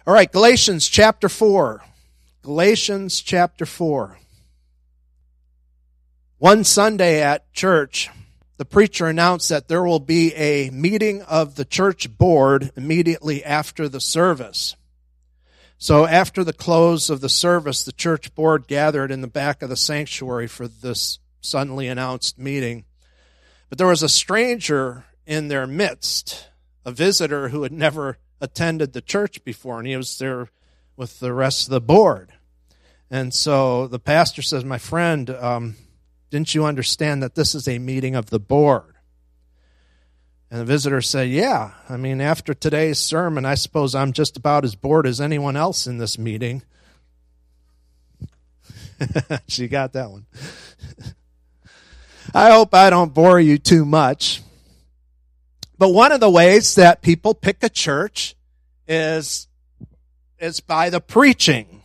All right, Galatians chapter 4. Galatians chapter 4. One Sunday at church, the preacher announced that there will be a meeting of the church board immediately after the service. So after the close of the service, the church board gathered in the back of the sanctuary for this suddenly announced meeting. But there was a stranger in their midst, a visitor who had never attended the church before, and he was there with the rest of the board. And so the pastor says, "My friend, didn't you understand that this is a meeting of the board?" And the visitor said, "Yeah, I mean, after today's sermon, I suppose I'm just about as bored as anyone else in this meeting." She got that one. I hope I don't bore you too much. But one of the ways that people pick a church is by the preaching.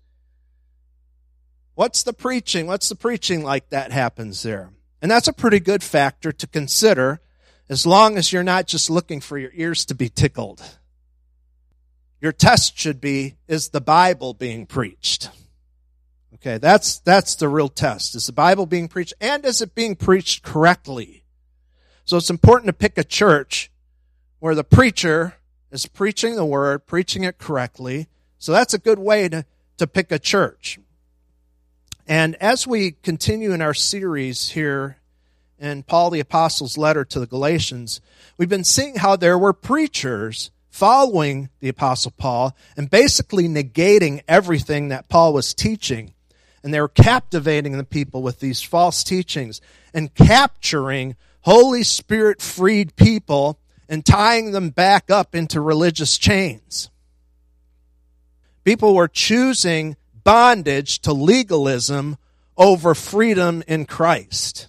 What's the preaching? What's the preaching like that happens there? And that's a pretty good factor to consider, as long as you're not just looking for your ears to be tickled. Your test should be, is the Bible being preached? Okay, that's the real test. Is the Bible being preached? And is it being preached correctly? So it's important to pick a church where the preacher is preaching the word, preaching it correctly. So that's a good way to pick a church. And as we continue in our series here in Paul the Apostle's letter to the Galatians, we've been seeing how there were preachers following the Apostle Paul and basically negating everything that Paul was teaching. And they were captivating the people with these false teachings and capturing Holy Spirit-freed people and tying them back up into religious chains. People were choosing bondage to legalism over freedom in Christ.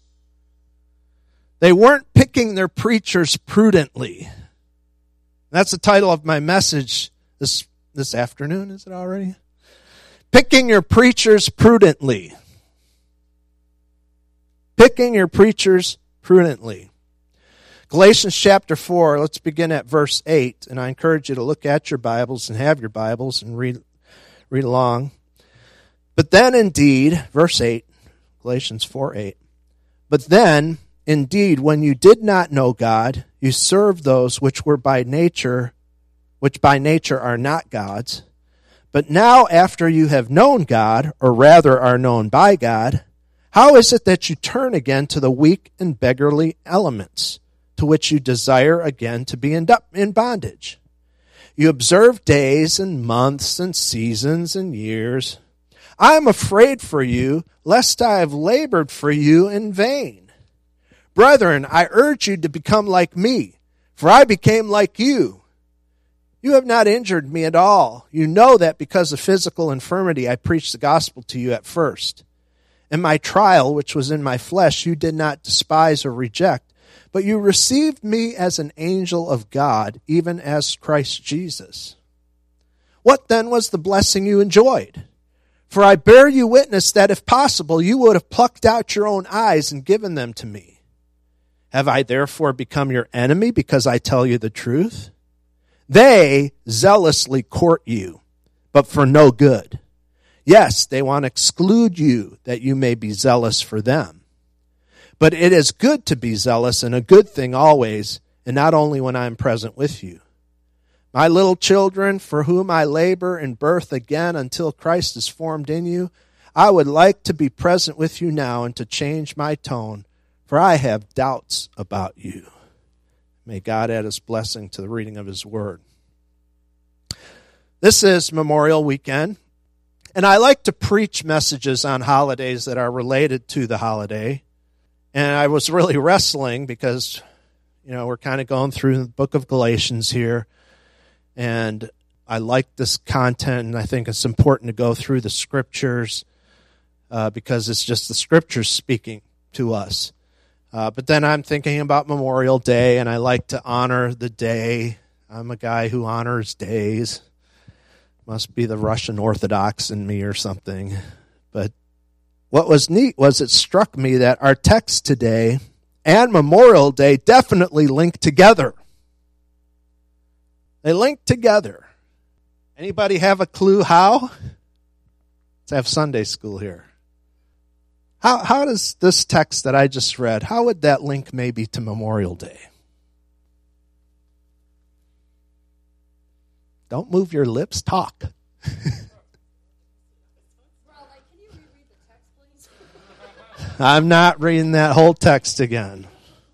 They weren't picking their preachers prudently. That's the title of my message this afternoon, is it already? Picking your preachers prudently. Picking your preachers prudently. Galatians chapter 4, let's begin at verse 8, and I encourage you to look at your Bibles and have your Bibles and read along. But then indeed, verse 8, Galatians 4:8. But then indeed, when you did not know God, you served those which by nature are not God's. But now after you have known God, or rather are known by God, how is it that you turn again to the weak and beggarly elements, to which you desire again to be in bondage? You observe days and months and seasons and years. I am afraid for you, lest I have labored for you in vain. Brethren, I urge you to become like me, for I became like you. You have not injured me at all. You know that because of physical infirmity I preached the gospel to you at first. In my trial, which was in my flesh, you did not despise or reject, but you received me as an angel of God, even as Christ Jesus. What then was the blessing you enjoyed? For I bear you witness that if possible, you would have plucked out your own eyes and given them to me. Have I therefore become your enemy because I tell you the truth? They zealously court you, but for no good. Yes, they want to exclude you that you may be zealous for them. But it is good to be zealous, and a good thing always, and not only when I am present with you. My little children, for whom I labor in birth again until Christ is formed in you, I would like to be present with you now and to change my tone, for I have doubts about you. May God add his blessing to the reading of his word. This is Memorial Weekend, and I like to preach messages on holidays that are related to the holiday. And I was really wrestling because, we're kind of going through the book of Galatians here. And I like this content, and I think it's important to go through the scriptures because it's just the scriptures speaking to us. But then I'm thinking about Memorial Day, and I like to honor the day. I'm a guy who honors days. Must be the Russian Orthodox in me or something. But what was neat was it struck me that our text today and Memorial Day definitely link together. They link together. Anybody have a clue how? Let's have Sunday school here. How does this text that I just read, how would that link maybe to Memorial Day? Don't move your lips, talk. Can you reread the text, please? I'm not reading that whole text again.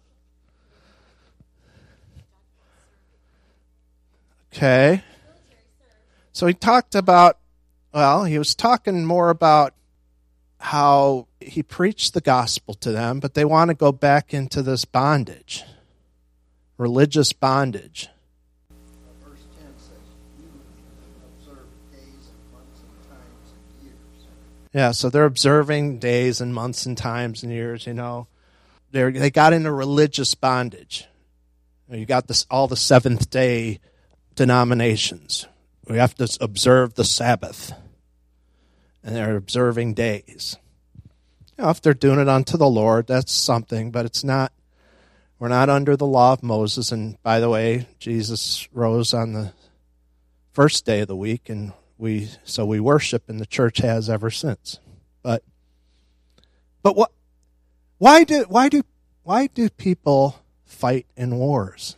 Okay. So he talked about, he was talking more about how he preached the gospel to them, but they want to go back into this bondage, religious bondage. Verse 10 says, you observe days and months and times and years. Yeah, so they're observing days and months and times and years, They got into religious bondage. You got all the Seventh-day denominations. We have to observe the Sabbath. And they're observing days. If they're doing it unto the Lord, that's something, but we're not under the law of Moses. And by the way, Jesus rose on the first day of the week, and we worship, and the church has ever since. But what? Why do people fight in wars?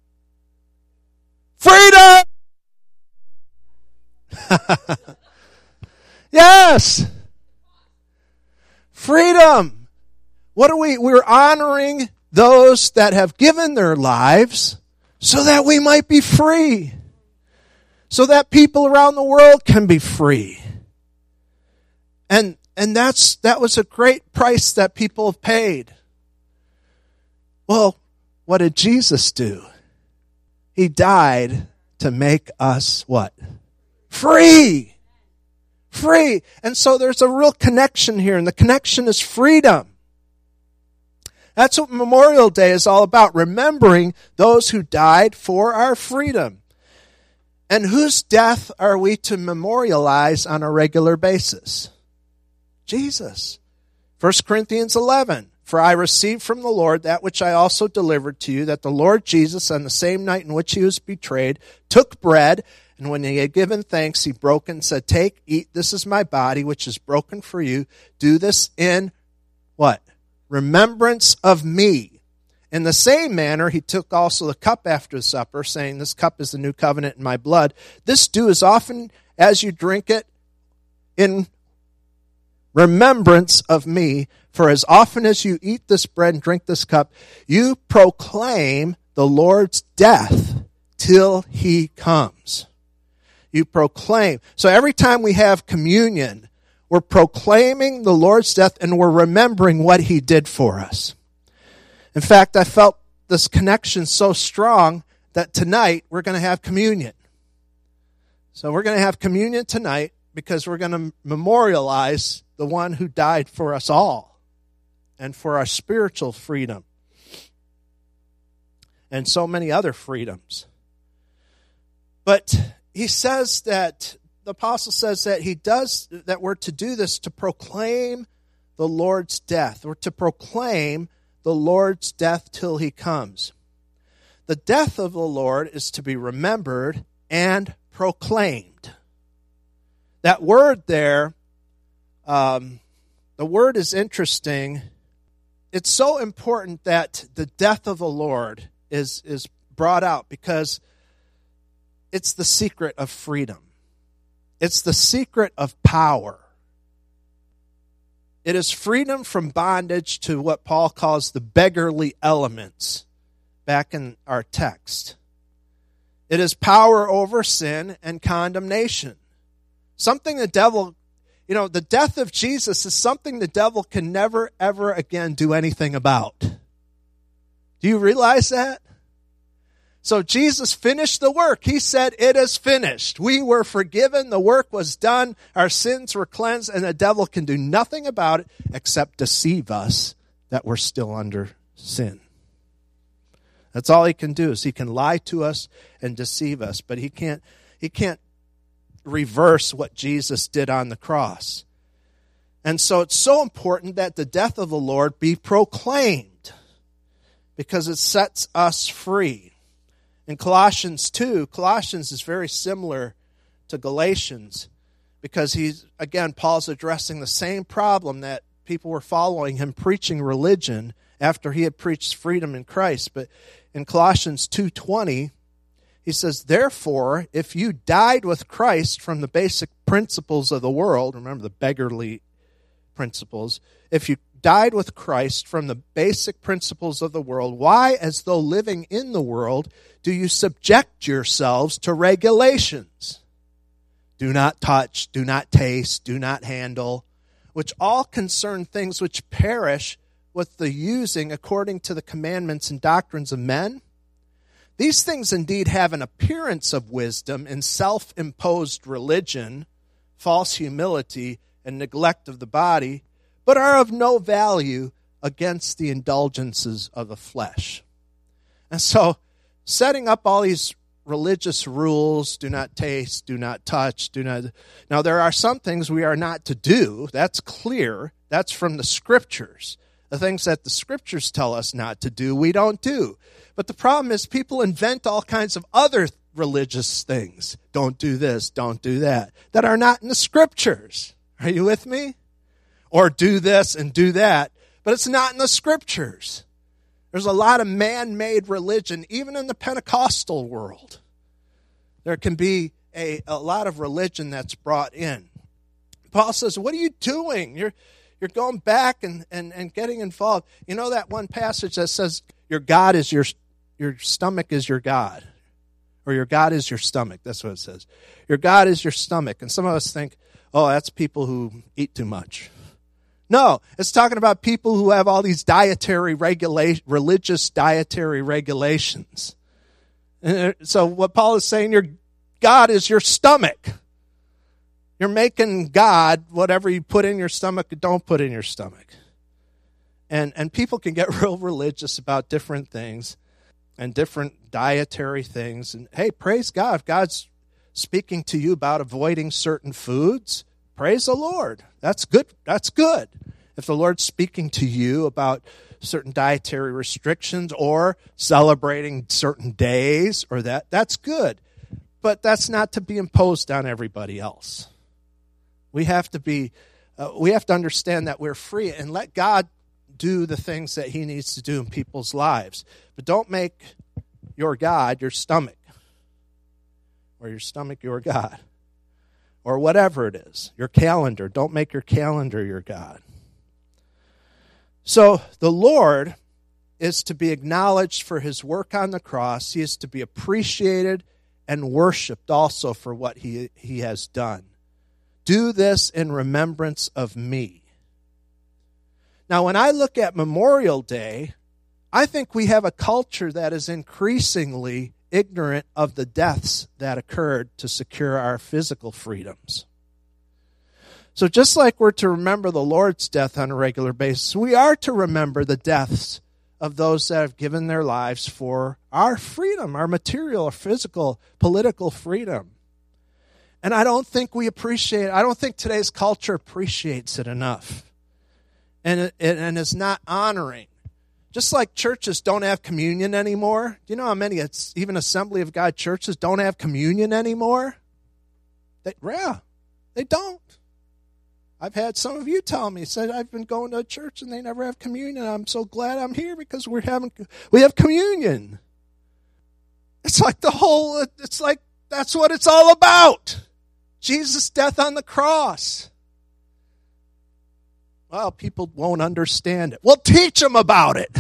Freedom! Yes! Freedom! What are we? We're honoring those that have given their lives so that we might be free. So that people around the world can be free. And that was a great price that people have paid. Well, what did Jesus do? He died to make us what? Free. Free. And so there's a real connection here, and the connection is freedom. That's what Memorial Day is all about, remembering those who died for our freedom. And whose death are we to memorialize on a regular basis? Jesus. 1 Corinthians 11. For I received from the Lord that which I also delivered to you, that the Lord Jesus, on the same night in which he was betrayed, took bread, and when he had given thanks, he broke it and said, take, eat, this is my body, which is broken for you. Do this in what? Remembrance of me. In the same manner, he took also the cup after the supper, saying, this cup is the new covenant in my blood. This do as often as you drink it in remembrance of me. For as often as you eat this bread and drink this cup, you proclaim the Lord's death till he comes. You proclaim. So every time we have communion, we're proclaiming the Lord's death and we're remembering what he did for us. In fact, I felt this connection so strong that tonight we're going to have communion. So we're going to have communion tonight because we're going to memorialize the one who died for us all and for our spiritual freedom and so many other freedoms. But he says that, the apostle says that we're to do this to proclaim the Lord's death, or to proclaim the Lord's death till he comes. The death of the Lord is to be remembered and proclaimed. That word there, the word is interesting. It's so important that the death of the Lord is brought out because it's the secret of freedom. It's the secret of power. It is freedom from bondage to what Paul calls the beggarly elements back in our text. It is power over sin and condemnation. Something the devil, the death of Jesus is something the devil can never, ever again do anything about. Do you realize that? So Jesus finished the work. He said, it is finished. We were forgiven. The work was done. Our sins were cleansed, and the devil can do nothing about it except deceive us that we're still under sin. That's all he can do, is he can lie to us and deceive us, but he can't reverse what Jesus did on the cross. And so it's so important that the death of the Lord be proclaimed because it sets us free. In Colossians 2, Colossians is very similar to Galatians because Paul's addressing the same problem that people were following him, preaching religion after he had preached freedom in Christ. But in Colossians 2:20, he says, therefore, if you died with Christ from the basic principles of the world, remember the beggarly principles, if you died with Christ from the basic principles of the world, why, as though living in the world, do you subject yourselves to regulations? Do not touch, do not taste, do not handle, which all concern things which perish with the using according to the commandments and doctrines of men. These things indeed have an appearance of wisdom in self-imposed religion, false humility, and neglect of the body, but are of no value against the indulgences of the flesh. And so, setting up all these religious rules, do not taste, do not touch, do not... Now, there are some things we are not to do. That's clear. That's from the Scriptures. The things that the Scriptures tell us not to do, we don't do. But the problem is people invent all kinds of other religious things. Don't do this, don't do that are not in the Scriptures. Are you with me? Or do this and do that, but it's not in the Scriptures. There's a lot of man-made religion, even in the Pentecostal world. There can be a lot of religion that's brought in. Paul says, what are you doing? You're going back and getting involved. You know that one passage that says, your God is your stomach is your God. Or your God is your stomach. That's what it says. Your God is your stomach. And some of us think, oh, that's people who eat too much. No, it's talking about people who have all these religious dietary regulations. And so what Paul is saying, your God is your stomach. You're making God whatever you put in your stomach or don't put in your stomach. And people can get real religious about different things and different dietary things. And hey, praise God. If God's speaking to you about avoiding certain foods, praise the Lord. That's good. That's good. If the Lord's speaking to you about certain dietary restrictions or celebrating certain days or that's good. But that's not to be imposed on everybody else. We have to understand that we're free and let God do the things that he needs to do in people's lives. But don't make your God your stomach or your stomach your God. Or whatever it is, your calendar. Don't make your calendar your God. So the Lord is to be acknowledged for his work on the cross. He is to be appreciated and worshiped also for what he has done. Do this in remembrance of me. Now, when I look at Memorial Day, I think we have a culture that is increasingly ignorant of the deaths that occurred to secure our physical freedoms. So just like we're to remember the Lord's death on a regular basis, we are to remember the deaths of those that have given their lives for our freedom, our material, our physical, political freedom. And I don't think today's culture appreciates it enough. And is not honoring. Just like churches don't have communion anymore. Do you know how many, even Assembly of God churches don't have communion anymore? They don't. I've had some of you tell me, said I've been going to a church and they never have communion. I'm so glad I'm here because we have communion. It's like that's what it's all about. Jesus' death on the cross. Well, people won't understand it. Well, teach them about it.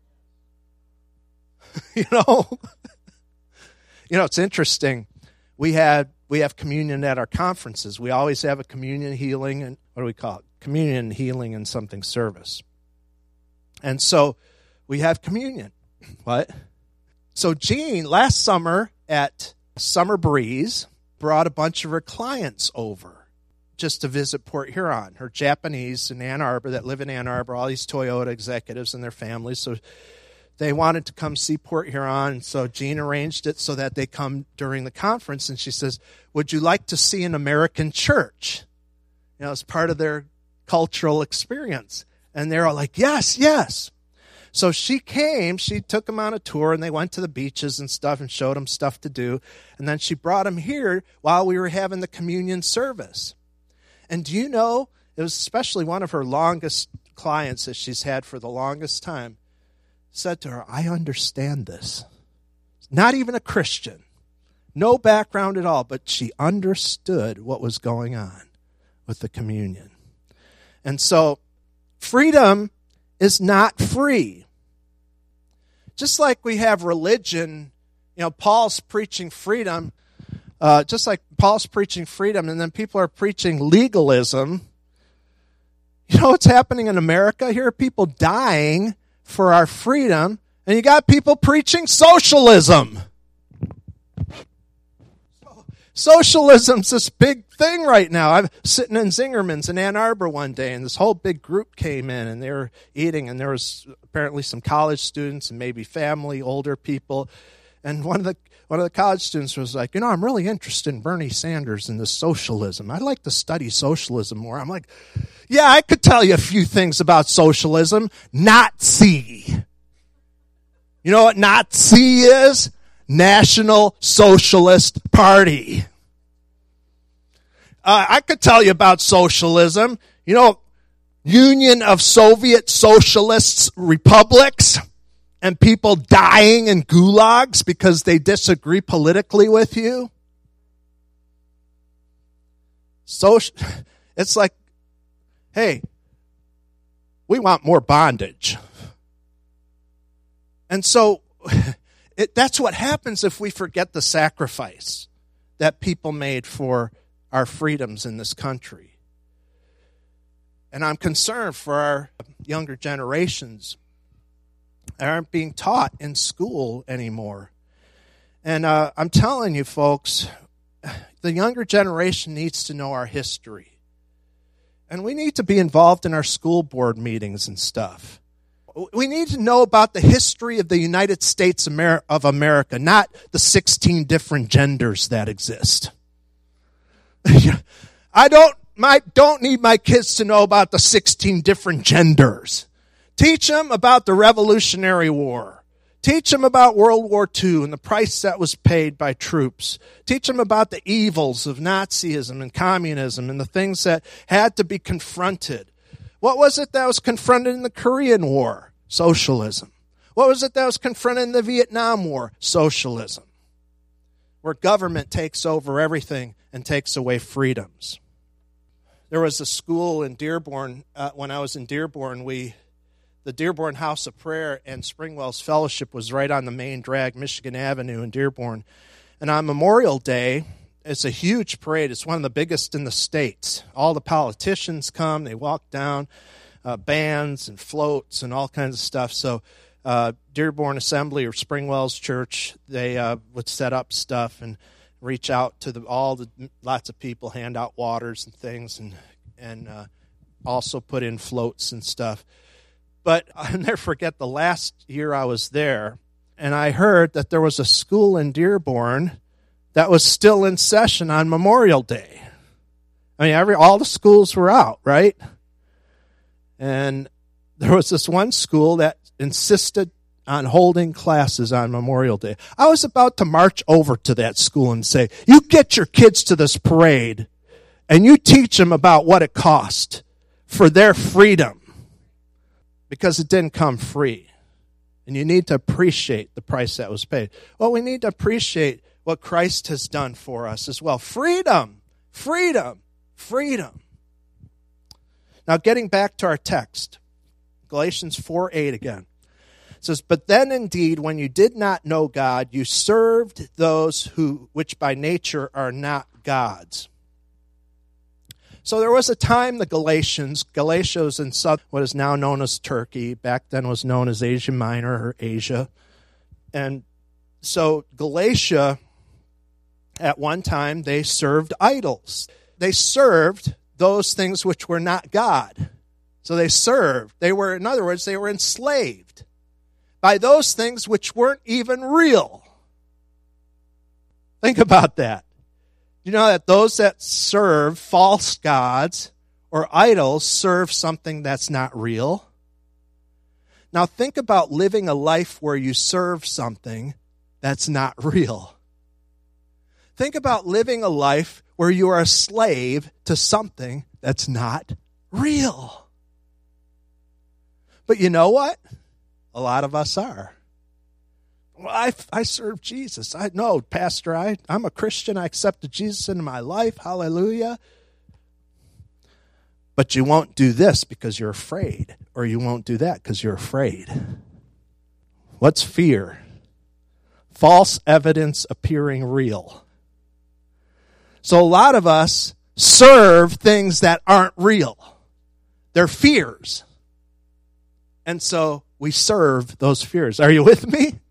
You know, it's interesting. We have communion at our conferences. We always have a communion healing and what do we call it? Communion healing and something service. And so we have communion. What? So Jean last summer at Summer Breeze brought a bunch of her clients over just to visit Port Huron. Her Japanese in Ann Arbor that live in Ann Arbor, all these Toyota executives and their families. So they wanted to come see Port Huron, and so Jean arranged it so that they come during the conference. And she says, would you like to see an American church? As part of their cultural experience. And they're all like, yes, yes. So she came, she took him on a tour, and they went to the beaches and stuff and showed him stuff to do. And then she brought him here while we were having the communion service. And do you know, it was especially one of her longest clients that she's had for the longest time, said to her, I understand this. Not even a Christian. No background at all, but she understood what was going on with the communion. And so, freedom is not free. Just like we have religion, Paul's preaching freedom, and then people are preaching legalism. You know what's happening in America? Here are people dying for our freedom, and you got people preaching socialism. Socialism's this big thing right now. I'm sitting in Zingerman's in Ann Arbor one day, and this whole big group came in, and they were eating, and there was apparently some college students and maybe family, older people. And one of the college students was like, I'm really interested in Bernie Sanders and this socialism. I'd like to study socialism more. I'm like, yeah, I could tell you a few things about socialism. Nazi. You know what Nazi is? National Socialist Party. I could tell you about socialism. Union of Soviet Socialist Republics and people dying in gulags because they disagree politically with you. It's like, hey, we want more bondage. And so that's what happens if we forget the sacrifice that people made for our freedoms in this country. And I'm concerned for our younger generations that aren't being taught in school anymore. And I'm telling you, folks, the younger generation needs to know our history. And we need to be involved in our school board meetings and stuff. We need to know about the history of the United States of America, not the 16 different genders that exist. I don't need my kids to know about the 16 different genders. Teach them about the Revolutionary War. Teach them about World War II and the price that was paid by troops. Teach them about the evils of Nazism and communism and the things that had to be confronted. What was it that was confronted in the Korean War? Socialism. What was it that was confronted in the Vietnam War? Socialism. Where government takes over everything and takes away freedoms. There was a school in Dearborn. When I was in Dearborn, the Dearborn House of Prayer and Springwell's Fellowship was right on the main drag, Michigan Avenue in Dearborn. And on Memorial Day, it's a huge parade. It's one of the biggest in the States. All the politicians come. They walk down, bands and floats and all kinds of stuff. So Dearborn Assembly or Springwell's Church, they would set up stuff and reach out to lots of people, hand out waters and things, and also put in floats and stuff. But I'll never forget the last year I was there, and I heard that there was a school in Dearborn that was still in session on Memorial Day. I mean, all the schools were out, right? And there was this one school that insisted on holding classes on Memorial Day. I was about to march over to that school and say, you get your kids to this parade, and you teach them about what it cost for their freedom. Because it didn't come free. And you need to appreciate the price that was paid. Well, we need to appreciate what Christ has done for us as well. Freedom, freedom, freedom. Now, getting back to our text, Galatians 4:8 again. It says, but then indeed, when you did not know God, you served those which by nature are not gods. So there was a time Galatia was in what is now known as Turkey, back then was known as Asia Minor or Asia. And so Galatia, at one time, they served idols. They served those things which were not God. So they served. In other words, they were enslaved by those things which weren't even real. Think about that. You know that those that serve false gods or idols serve something that's not real? Now think about living a life where you serve something that's not real. Think about living a life where you are a slave to something that's not real. But you know what? A lot of us are. Well, I serve Jesus. No, Pastor, I'm a Christian. I accepted Jesus into my life. Hallelujah. But you won't do this because you're afraid, or you won't do that because you're afraid. What's fear? False evidence appearing real. So a lot of us serve things that aren't real. They're fears. And so we serve those fears. Are you with me?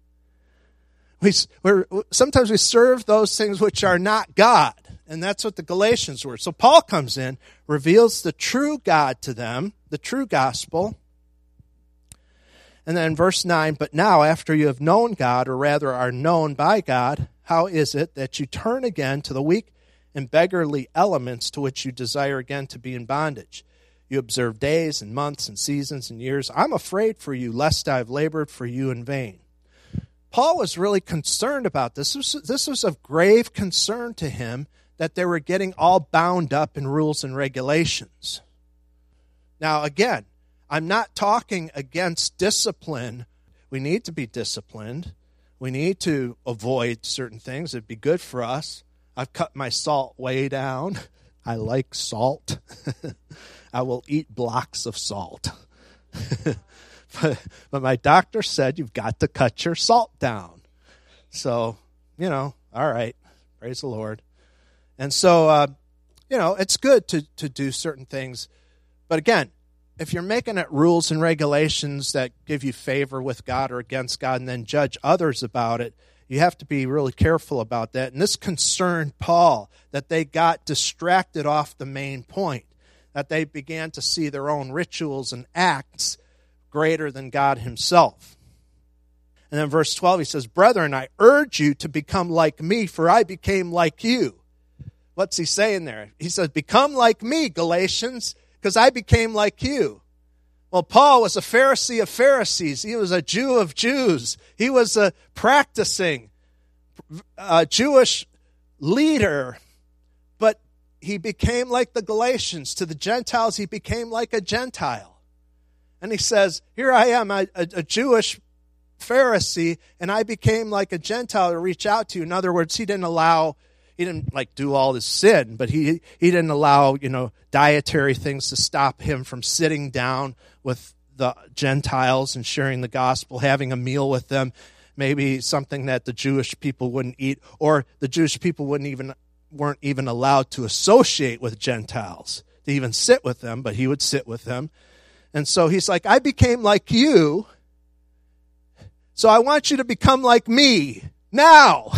Sometimes we serve those things which are not God. And that's what the Galatians were. So Paul comes in, reveals the true God to them, the true gospel. And then verse 9, but now after you have known God, or rather are known by God, how is it that you turn again to the weak and beggarly elements to which you desire again to be in bondage? You observe days and months and seasons and years. I'm afraid for you, lest I have labored for you in vain. Paul was really concerned about this. This was of grave concern to him, that they were getting all bound up in rules and regulations. Now, again, I'm not talking against discipline. We need to be disciplined. We need to avoid certain things. It'd be good for us. I've cut my salt way down. I like salt. I will eat blocks of salt. But my doctor said you've got to cut your salt down. So, all right. Praise the Lord. And so, it's good to do certain things. But again, if you're making it rules and regulations that give you favor with God or against God and then judge others about it, you have to be really careful about that. And this concerned Paul, that they got distracted off the main point, that they began to see their own rituals and acts greater than God himself. And then verse 12, he says, brethren, I urge you to become like me, for I became like you. What's he saying there? He says, become like me, Galatians, because I became like you. Well, Paul was a Pharisee of Pharisees. He was a Jew of Jews. He was a practicing Jewish leader. But he became like the Galatians. To the Gentiles, he became like a Gentile. And he says, here I am, a Jewish Pharisee, and I became like a Gentile to reach out to you. In other words, he didn't do all this sin, but he didn't allow, dietary things to stop him from sitting down with the Gentiles and sharing the gospel, having a meal with them, maybe something that the Jewish people wouldn't eat, or the Jewish people weren't even allowed to associate with Gentiles, to even sit with them, but he would sit with them. And so he's like, I became like you, so I want you to become like me now.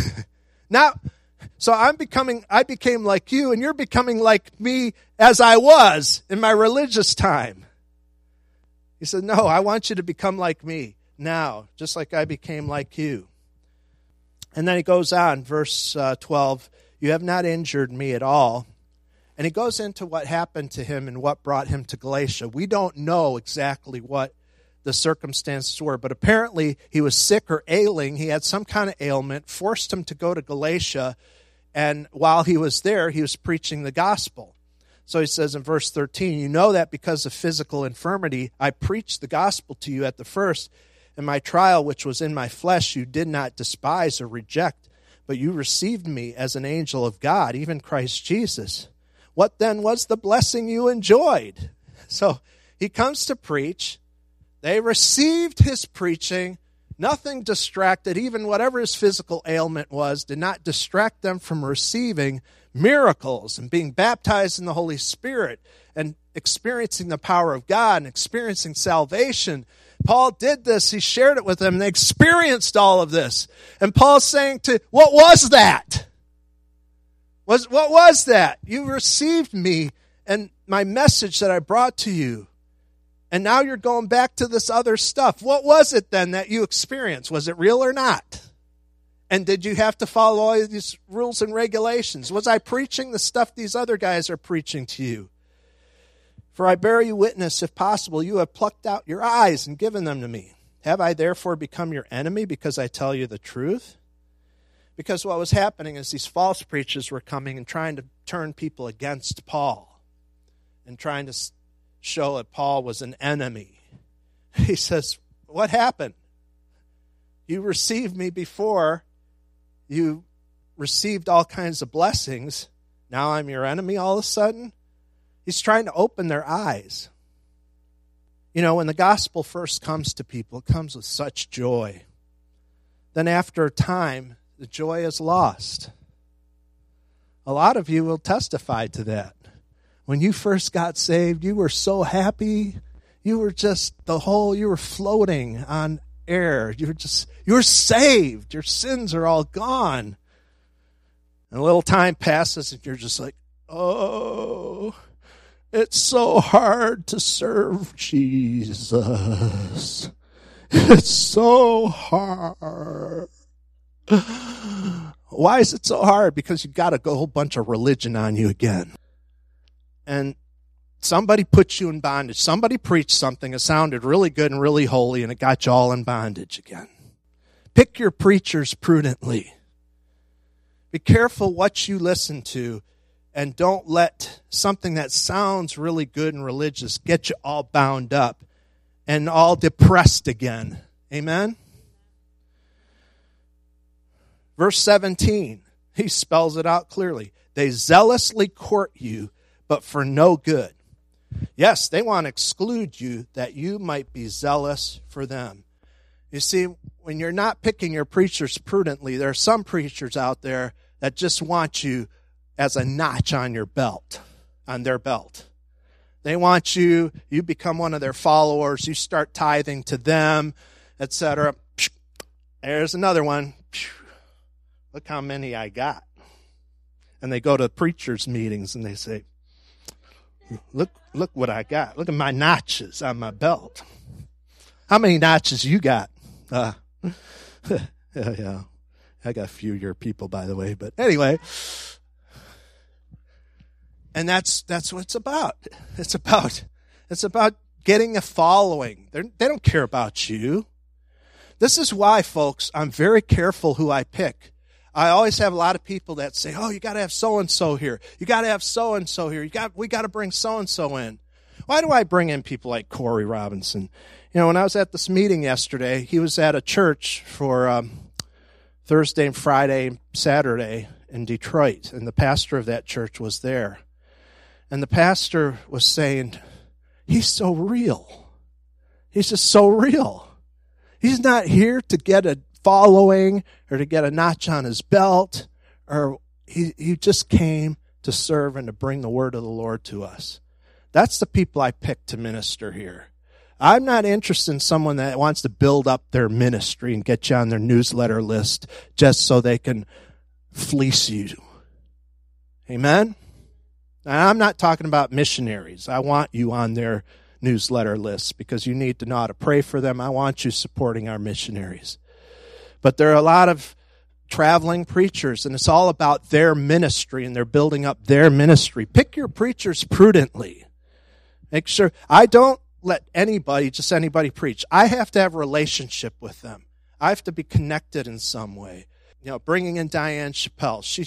So I became like you, and you're becoming like me as I was in my religious time. He said, no, I want you to become like me now, just like I became like you. And then he goes on, verse 12, you have not injured me at all. And he goes into what happened to him and what brought him to Galatia. We don't know exactly what the circumstances were, but apparently he was sick or ailing. He had some kind of ailment, forced him to go to Galatia. And while he was there, he was preaching the gospel. So he says in verse 13, you know that because of physical infirmity, I preached the gospel to you at the first. In my trial, which was in my flesh, you did not despise or reject, but you received me as an angel of God, even Christ Jesus. What then was the blessing you enjoyed? So he comes to preach. They received his preaching. Nothing distracted, even whatever his physical ailment was, did not distract them from receiving miracles and being baptized in the Holy Spirit and experiencing the power of God and experiencing salvation. Paul did this. He shared it with them. They experienced all of this. And Paul's saying what was that? What was that? You received me and my message that I brought to you. And now you're going back to this other stuff. What was it then that you experienced? Was it real or not? And did you have to follow all these rules and regulations? Was I preaching the stuff these other guys are preaching to you? For I bear you witness, if possible, you have plucked out your eyes and given them to me. Have I therefore become your enemy because I tell you the truth? Because what was happening is these false preachers were coming and trying to turn people against Paul and trying to show that Paul was an enemy. He says, what happened? You received me before. You received all kinds of blessings. Now I'm your enemy all of a sudden? He's trying to open their eyes. You know, when the gospel first comes to people, it comes with such joy. Then after a time, the joy is lost. A lot of you will testify to that. When you first got saved, you were so happy. You were just you were floating on air. You're saved. Your sins are all gone. And a little time passes and you're just like, oh, it's so hard to serve Jesus. It's so hard. Why is it so hard? Because you got a whole bunch of religion on you again. And somebody put you in bondage. Somebody preached something that sounded really good and really holy, and it got you all in bondage again. Pick your preachers prudently. Be careful what you listen to, and don't let something that sounds really good and religious get you all bound up and all depressed again. Amen? Verse 17, he spells it out clearly. They zealously court you, but for no good. Yes, they want to exclude you that you might be zealous for them. You see, when you're not picking your preachers prudently, there are some preachers out there that just want you as a notch on your belt, on their belt. They want you become one of their followers, you start tithing to them, etc. There's another one. Look how many I got. And they go to preachers' meetings and they say, look what I got. Look at my notches on my belt. How many notches you got? Yeah. I got a few of your people, by the way. But anyway. And that's what it's about. It's about getting a following. They don't care about you. This is why, folks, I'm very careful who I pick. I always have a lot of people that say, oh, you got to have so-and-so here. You got to have so-and-so here. We got to bring so-and-so in. Why do I bring in people like Corey Robinson? You know, when I was at this meeting yesterday, he was at a church for Thursday and Friday and Saturday in Detroit, and the pastor of that church was there. And the pastor was saying, he's so real. He's just so real. He's not here to get a following or to get a notch on his belt, or he just came to serve and to bring the word of the Lord to us. That's the people I picked to minister here. I'm not interested in someone that wants to build up their ministry and get you on their newsletter list just so they can fleece you. Amen? And I'm not talking about missionaries. I want you on their newsletter list because you need to know how to pray for them. I want you supporting our missionaries. But there are a lot of traveling preachers, and it's all about their ministry, and they're building up their ministry. Pick your preachers prudently. Make sure, I don't let just anybody preach. I have to have a relationship with them. I have to be connected in some way. You know, bringing in Diane Chappelle, she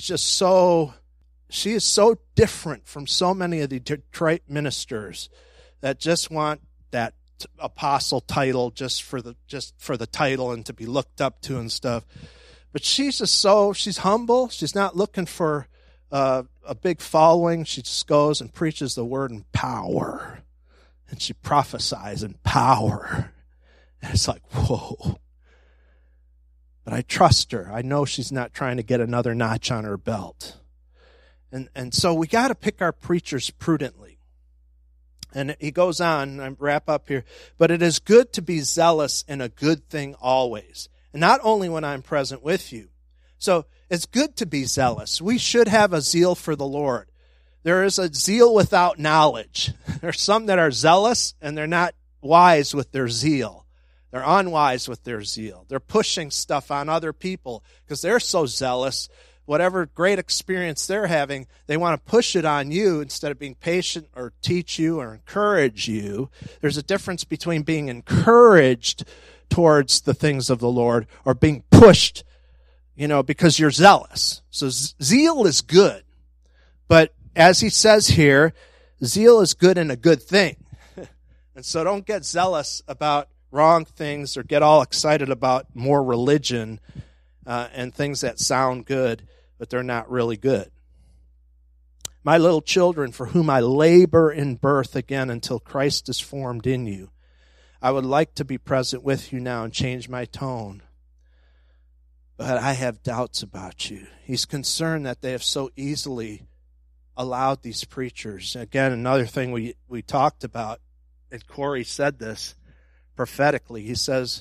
is so different from so many of the Detroit ministers that just want that apostle title just for the title and to be looked up to and stuff. But she's humble. She's not looking for a big following. She just goes and preaches the word in power. And she prophesies in power. And it's like, whoa. But I trust her. I know she's not trying to get another notch on her belt. And so we got to pick our preachers prudently. And he goes on, and I wrap up here. But it is good to be zealous in a good thing always. And not only when I'm present with you. So it's good to be zealous. We should have a zeal for the Lord. There is a zeal without knowledge. There's some that are zealous, and they're not wise with their zeal. They're unwise with their zeal. They're pushing stuff on other people because they're so zealous. whatever great experience they're having, they want to push it on you instead of being patient or teach you or encourage you. There's a difference between being encouraged towards the things of the Lord or being pushed, because you're zealous. So zeal is good. But as he says here, zeal is good and a good thing. And so don't get zealous about wrong things or get all excited about more religion and things that sound good, but they're not really good. My little children, for whom I labor in birth again until Christ is formed in you, I would like to be present with you now and change my tone, but I have doubts about you. He's concerned that they have so easily allowed these preachers. Again, another thing we talked about, and Corey said this prophetically. He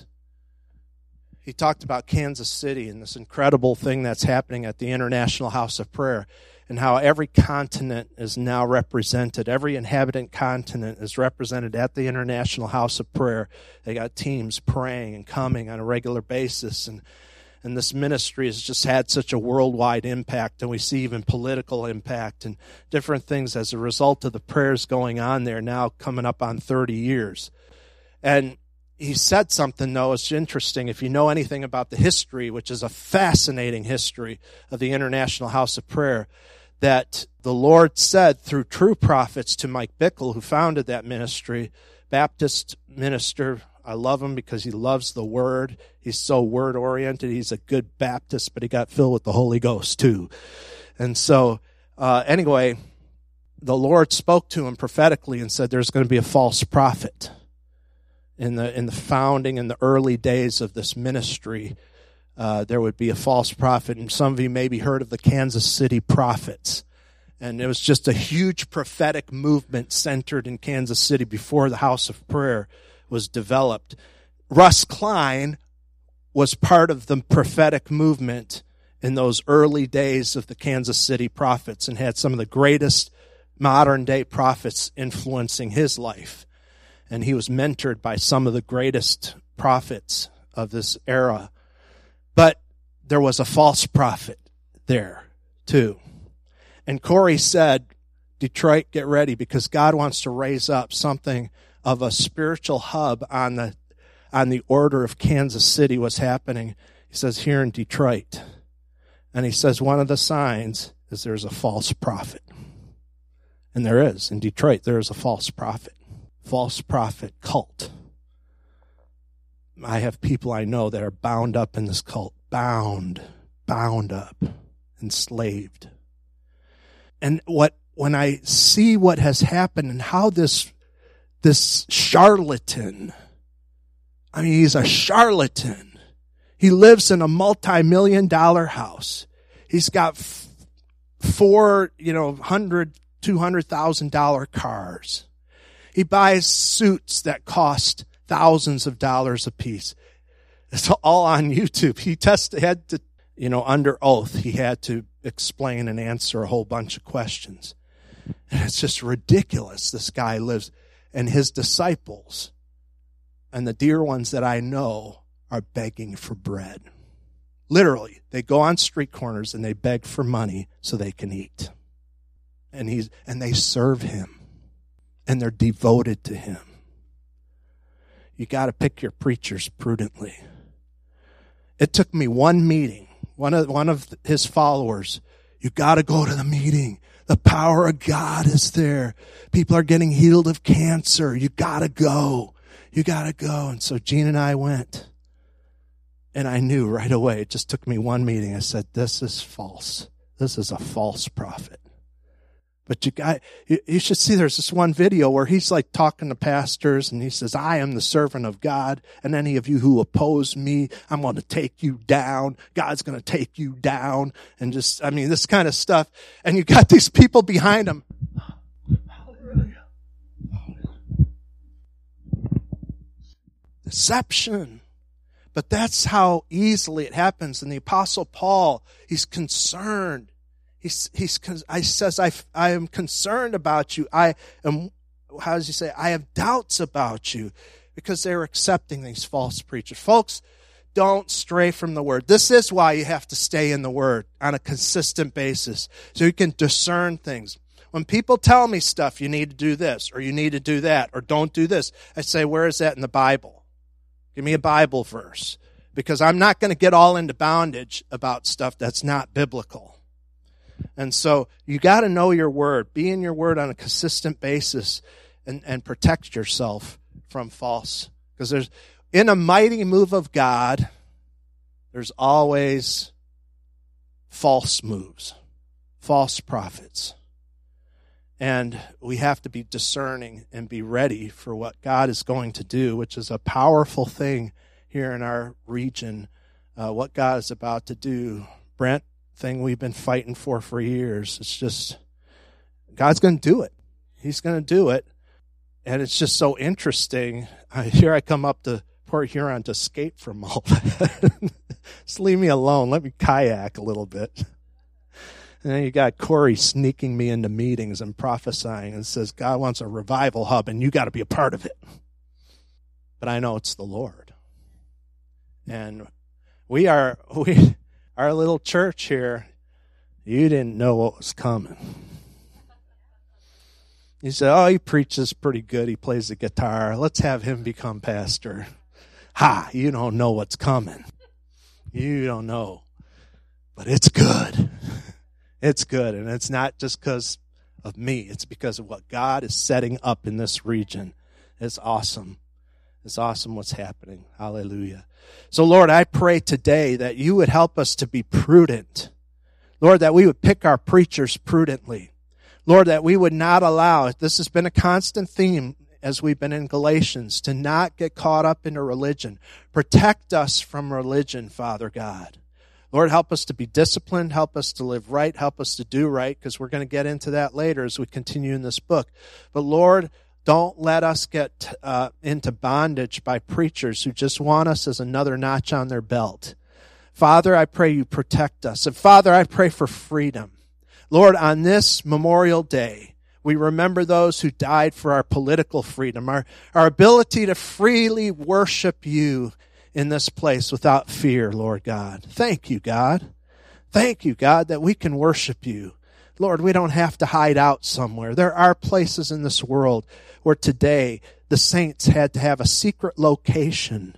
talked about Kansas City and this incredible thing that's happening at the International House of Prayer and how every continent is now represented. Every inhabitant continent is represented at the International House of Prayer. They got teams praying and coming on a regular basis, and this ministry has just had such a worldwide impact, and we see even political impact and different things as a result of the prayers going on there now coming up on 30 years. And he said something, though, it's interesting. If you know anything about the history, which is a fascinating history of the International House of Prayer, that the Lord said through true prophets to Mike Bickle, who founded that ministry, Baptist minister. I love him because he loves the Word. He's so Word-oriented. He's a good Baptist, but he got filled with the Holy Ghost, too. And so, anyway, the Lord spoke to him prophetically and said there's going to be a false prophet. In the founding, in the early days of this ministry, there would be a false prophet. And some of you maybe heard of the Kansas City Prophets. And it was just a huge prophetic movement centered in Kansas City before the House of Prayer was developed. Russ Klein was part of the prophetic movement in those early days of the Kansas City Prophets and had some of the greatest modern-day prophets influencing his life. And he was mentored by some of the greatest prophets of this era. But there was a false prophet there, too. And Corey said, Detroit, get ready, because God wants to raise up something of a spiritual hub on the order of Kansas City, what's happening. He says, here in Detroit. And he says one of the signs is there's a false prophet. And there is. In Detroit, there is a false prophet. False prophet cult. I have people I know that are bound up in this cult. Bound up, enslaved. And when I see what has happened and how this charlatan, he's a charlatan. He lives in a multi-million-dollar house. He's got four, $200,000 cars. He buys suits that cost thousands of dollars a piece. It's all on YouTube. He had to, under oath, he had to explain and answer a whole bunch of questions. And it's just ridiculous. This guy lives, and his disciples and the dear ones that I know are begging for bread. Literally, they go on street corners and they beg for money so they can eat. And they serve him. And they're devoted to him. You got to pick your preachers prudently. It took me one meeting. One of his followers, you got to go to the meeting. The power of God is there. People are getting healed of cancer. You got to go. You got to go. And so Gene and I went. And I knew right away. It just took me one meeting. I said, this is false. This is a false prophet. But you should see, there's this one video where he's like talking to pastors and he says, I am the servant of God, and any of you who oppose me, I'm going to take you down. God's going to take you down. And this kind of stuff. And you got these people behind him. Hallelujah. Deception. But that's how easily it happens. And the Apostle Paul, he's concerned. He says, I am concerned about you. I am, how does he say? I have doubts about you, because they're accepting these false preachers. Folks, don't stray from the Word. This is why you have to stay in the Word on a consistent basis so you can discern things. When people tell me stuff, you need to do this, or you need to do that, or don't do this, I say, where is that in the Bible? Give me a Bible verse. Because I'm not going to get all into bondage about stuff that's not biblical. And so you got to know your Word. Be in your Word on a consistent basis and protect yourself from false. Because there's, in a mighty move of God, there's always false moves, false prophets. And we have to be discerning and be ready for what God is going to do, which is a powerful thing here in our region, what God is about to do. Brent, thing we've been fighting for years. It's just, God's going to do it. He's going to do it. And it's just so interesting. Here I come up to Port Huron to escape from all that. Just leave me alone. Let me kayak a little bit. And then you got Corey sneaking me into meetings and prophesying and says, God wants a revival hub and you got to be a part of it. But I know it's the Lord. And our little church here, you didn't know what was coming. You said, oh, he preaches pretty good. He plays the guitar. Let's have him become pastor. Ha, you don't know what's coming. You don't know. But it's good. It's good. And it's not just because of me. It's because of what God is setting up in this region. It's awesome. It's awesome what's happening. Hallelujah. So, Lord, I pray today that you would help us to be prudent. Lord, that we would pick our preachers prudently. Lord, that we would not allow, this has been a constant theme as we've been in Galatians, to not get caught up into religion. Protect us from religion, Father God. Lord, help us to be disciplined, help us to live right, help us to do right, because we're going to get into that later as we continue in this book. But Lord, don't let us get into bondage by preachers who just want us as another notch on their belt. Father, I pray you protect us. And Father, I pray for freedom. Lord, on this Memorial Day, we remember those who died for our political freedom, our ability to freely worship you in this place without fear, Lord God. Thank you, God. Thank you, God, that we can worship you. Lord, we don't have to hide out somewhere. There are places in this world where today the saints had to have a secret location,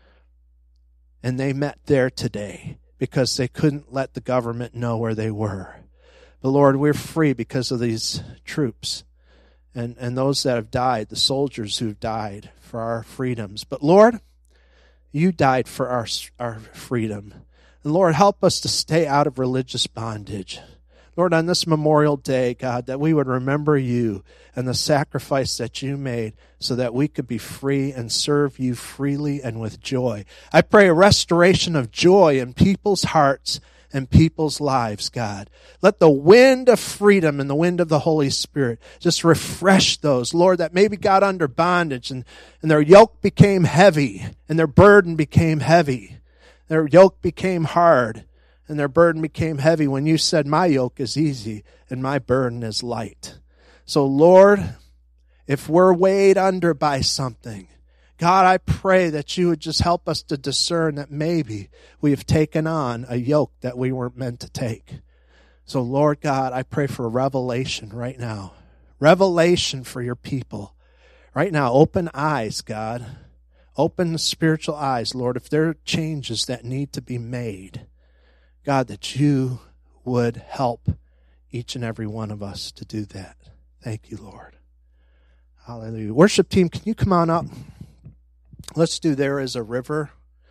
and they met there today because they couldn't let the government know where they were. But Lord, we're free because of these troops and those that have died, the soldiers who've died for our freedoms. But Lord, you died for our freedom. And Lord, help us to stay out of religious bondage. Lord, on this Memorial Day, God, that we would remember you and the sacrifice that you made so that we could be free and serve you freely and with joy. I pray a restoration of joy in people's hearts and people's lives, God. Let the wind of freedom and the wind of the Holy Spirit just refresh those, Lord, that maybe got under bondage and their yoke became heavy and their burden became heavy. Their yoke became hard and their burden became heavy when you said, my yoke is easy and my burden is light. So, Lord, if we're weighed under by something, God, I pray that you would just help us to discern that maybe we have taken on a yoke that we weren't meant to take. So, Lord God, I pray for revelation right now. Revelation for your people. Right now, open eyes, God. Open the spiritual eyes, Lord. If there are changes that need to be made, God, that you would help each and every one of us to do that. Thank you, Lord. Hallelujah. Worship team, can you come on up? Let's do There Is a River.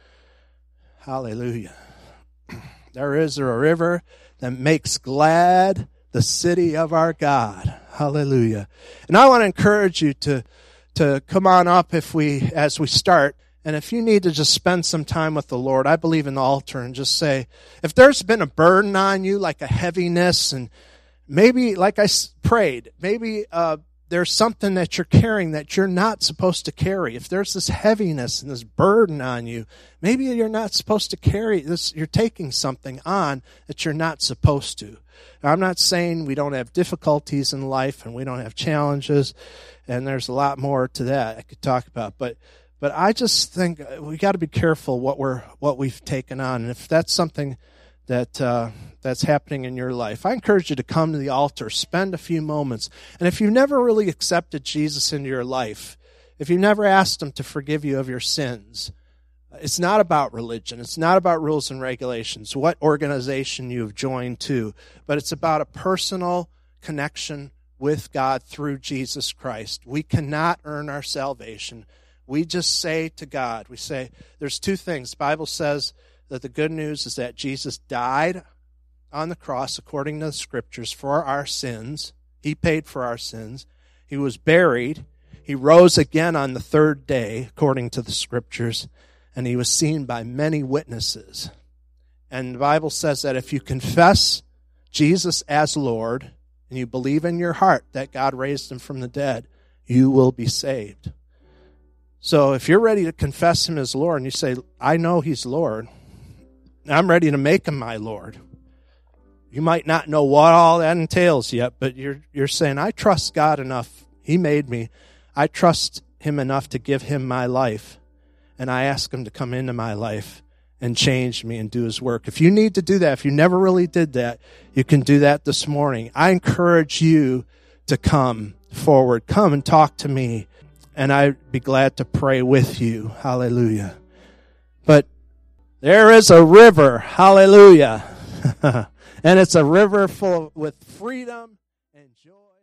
Hallelujah. There is a river that makes glad the city of our God. Hallelujah. And I want to encourage you to come on up as we start. And if you need to just spend some time with the Lord, I believe in the altar and just say, if there's been a burden on you, like a heaviness, and maybe, like I prayed, maybe there's something that you're carrying that you're not supposed to carry. If there's this heaviness and this burden on you, maybe you're not supposed to carry this. You're taking something on that you're not supposed to. Now, I'm not saying we don't have difficulties in life and we don't have challenges, and there's a lot more to that I could talk about. But But I just think we got to be careful what we've taken on. And if that's something that's happening in your life, I encourage you to come to the altar, spend a few moments. And if you've never really accepted Jesus into your life, if you've never asked him to forgive you of your sins, it's not about religion. It's not about rules and regulations, what organization you've joined to, but it's about a personal connection with God through Jesus Christ. We cannot earn our salvation. We just say to God, we say, there's two things. The Bible says that the good news is that Jesus died on the cross according to the Scriptures for our sins. He paid for our sins. He was buried. He rose again on the third day according to the Scriptures. And he was seen by many witnesses. And the Bible says that if you confess Jesus as Lord and you believe in your heart that God raised him from the dead, you will be saved. So if you're ready to confess him as Lord and you say, I know he's Lord, I'm ready to make him my Lord. You might not know what all that entails yet, but you're saying, I trust God enough. He made me. I trust him enough to give him my life. And I ask him to come into my life and change me and do his work. If you need to do that, if you never really did that, you can do that this morning. I encourage you to come forward. Come and talk to me, and I'd be glad to pray with you. Hallelujah. But there is a river. Hallelujah. And it's a river full with freedom and joy.